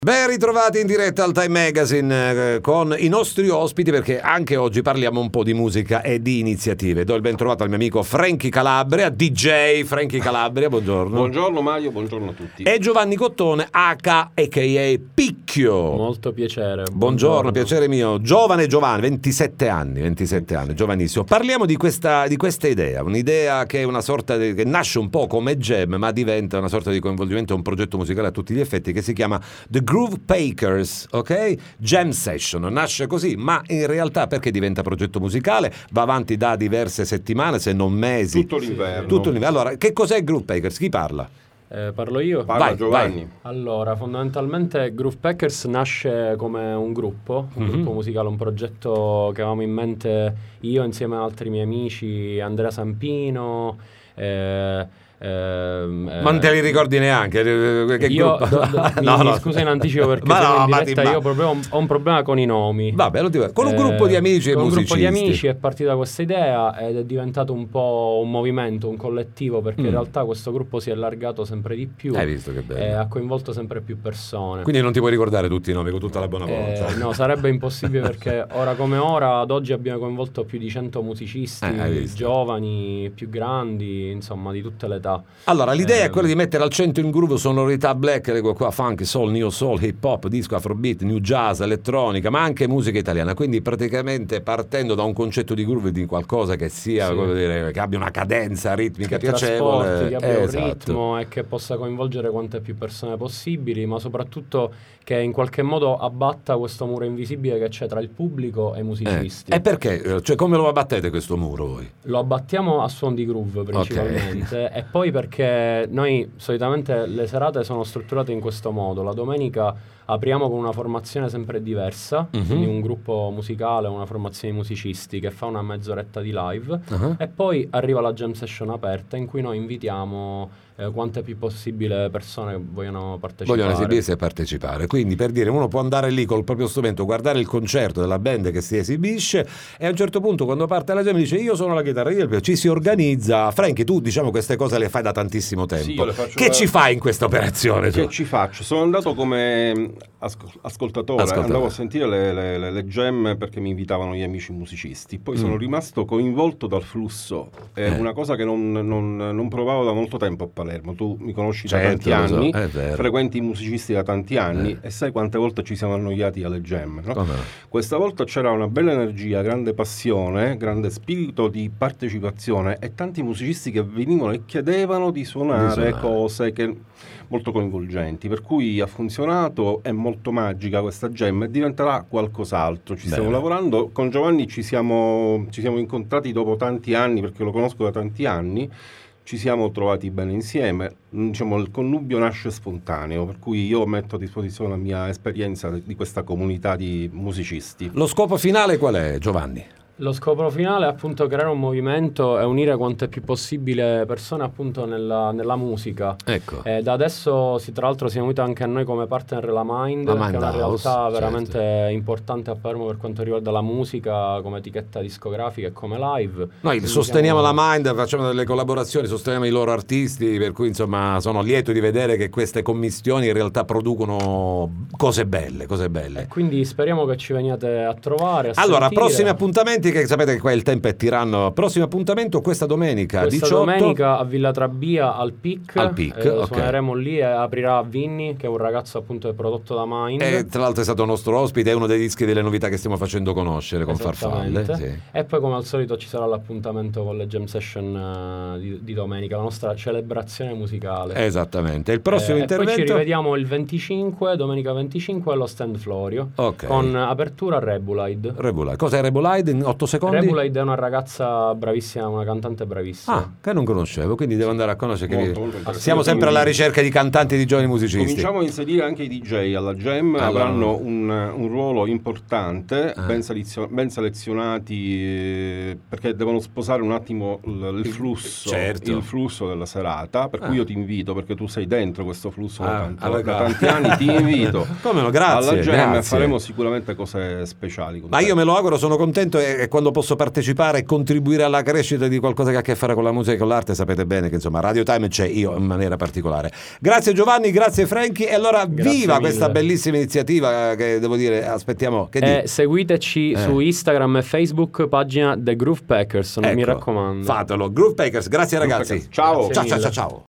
Ben ritrovati in diretta al Time Magazine con i nostri ospiti, perché anche oggi parliamo un po' di musica e di iniziative. Do il ben trovato al mio amico Frankie Calabria, DJ Frankie Calabria, buongiorno. Buongiorno Mario, buongiorno a tutti. E Giovanni Cottone, aka Picchio. Molto piacere. Buongiorno, piacere mio. Giovane, 27 anni, giovanissimo. Parliamo di questa idea, un'idea che è una sorta che nasce un po' come jam, ma diventa una sorta di coinvolgimento, un progetto musicale a tutti gli effetti che si chiama The Groove Pakers, ok? Jam Session, nasce così, ma in realtà perché diventa progetto musicale? Va avanti da diverse settimane, se non mesi. Tutto l'inverno. Allora, che cos'è Groove Pakers? Chi parla? Parlo io? Parla Giovanni. Vai. Allora, fondamentalmente Groove Packers nasce come un gruppo musicale, un progetto che avevamo in mente io insieme ad altri miei amici, Andrea Sampino, ma non te li ricordi neanche? Che io gruppo? mi scusa in anticipo perché sono in diretta, io proprio ho un problema con i nomi. Vabbè, lo dico. Con un gruppo di amici e musicisti. Con un gruppo di amici è partita questa idea ed è diventato un po' un movimento, un collettivo, perché in realtà questo gruppo si è allargato sempre di più. Hai visto che bello? E ha coinvolto sempre più persone. Quindi non ti puoi ricordare tutti i nomi con tutta la buona volontà? No, sarebbe impossibile perché ora come ora, ad oggi abbiamo coinvolto più di 100 musicisti, giovani, più grandi, insomma di tutte le età. Allora, l'idea è quella di mettere al centro in groove sonorità black, leggo qua, funk, soul, neo soul, hip hop, disco, afrobeat, new jazz, elettronica, ma anche musica italiana. Quindi praticamente partendo da un concetto di groove, di qualcosa che sia, come dire, che abbia una cadenza ritmica piacevole, che abbia un ritmo e che possa coinvolgere quante più persone possibili, ma soprattutto che in qualche modo abbatta questo muro invisibile che c'è tra il pubblico e i musicisti. E perché? Cioè, come lo abbattete questo muro voi? Lo abbattiamo a suon di groove principalmente, e poi perché noi solitamente le serate sono strutturate in questo modo. La domenica apriamo con una formazione sempre diversa, quindi un gruppo musicale, una formazione di musicisti che fa una mezz'oretta di live, e poi arriva la jam session aperta in cui noi invitiamo quante più possibile persone che vogliono partecipare. Vogliono esibirsi e partecipare. Quindi, per dire, uno può andare lì col proprio strumento, guardare il concerto della band che si esibisce, e a un certo punto, quando parte la jam, dice: io sono la chitarra, ci si organizza. Frankie, tu diciamo queste cose le fai da tantissimo tempo. Sì, io le faccio ci fai in questa operazione? Che ci faccio? Sono andato come ascoltatore, andavo a sentire le jam perché mi invitavano gli amici musicisti, poi sono rimasto coinvolto dal flusso. È una cosa che non provavo da molto tempo a Palermo. Tu mi conosci da tanti anni, frequenti i musicisti da tanti anni, e sai quante volte ci siamo annoiati alle jam, no? Questa volta c'era una bella energia, grande passione, grande spirito di partecipazione, e tanti musicisti che venivano e chiedevano di suonare cose che molto coinvolgenti, per cui ha funzionato. È molto magica questa jam e diventerà qualcos'altro. Ci stiamo lavorando con Giovanni, ci siamo incontrati dopo tanti anni, perché lo conosco da tanti anni. Ci siamo trovati bene insieme, diciamo il connubio nasce spontaneo, per cui io metto a disposizione la mia esperienza di questa comunità di musicisti. Lo scopo finale qual è, Giovanni? Lo scopo finale è appunto creare un movimento e unire quante più possibile persone appunto nella musica. Ecco. Da adesso tra l'altro siamo uniti anche a noi come partner la Mind, che è una realtà veramente importante a Palermo per quanto riguarda la musica come etichetta discografica e come live. Noi sosteniamo la Mind, facciamo delle collaborazioni, sosteniamo i loro artisti, per cui insomma sono lieto di vedere che queste commistioni in realtà producono cose belle. E quindi speriamo che ci veniate a trovare, allora, sentire. Prossimi appuntamenti, che sapete che qua il tempo è tiranno. Prossimo appuntamento questa domenica 18 domenica a Villa Trabia al PIC, okay. Suoneremo lì e aprirà Vinny, che è un ragazzo appunto del prodotto da Mind, e tra l'altro è stato nostro ospite, è uno dei dischi delle novità che stiamo facendo conoscere con Farfalle, sì. E poi come al solito ci sarà l'appuntamento con le jam session di domenica, la nostra celebrazione musicale. Esattamente. Il prossimo intervento, e poi ci rivediamo il 25, domenica 25 allo Stand Florio, con apertura Rebulide. Cos'è Rebulide in 8 secondi? Rebulide è una ragazza bravissima, una cantante bravissima. Che non conoscevo, quindi devo andare a conoscere. Molto siamo sempre alla ricerca di cantanti, di giovani musicisti. Cominciamo a inserire anche i DJ alla jam, avranno un ruolo importante, ben selezionati, perché devono sposare un attimo il flusso, il flusso della serata, per cui io ti invito, perché tu sei dentro questo flusso da tanti anni, ti invito come no, grazie, alla jam, grazie. faremo sicuramente cose speciali. Ma io me lo auguro, sono contento, e e quando posso partecipare e contribuire alla crescita di qualcosa che ha a che fare con la musica e con l'arte, sapete bene che insomma Radio Time c'è, io in maniera particolare. Grazie Giovanni, grazie Franky, e allora grazie viva mille. Questa bellissima iniziativa che devo dire, aspettiamo che seguiteci su Instagram e Facebook, pagina The Groove Packers, mi raccomando. Fatelo. Groove Packers, grazie ragazzi. Ciao. Grazie Ciao.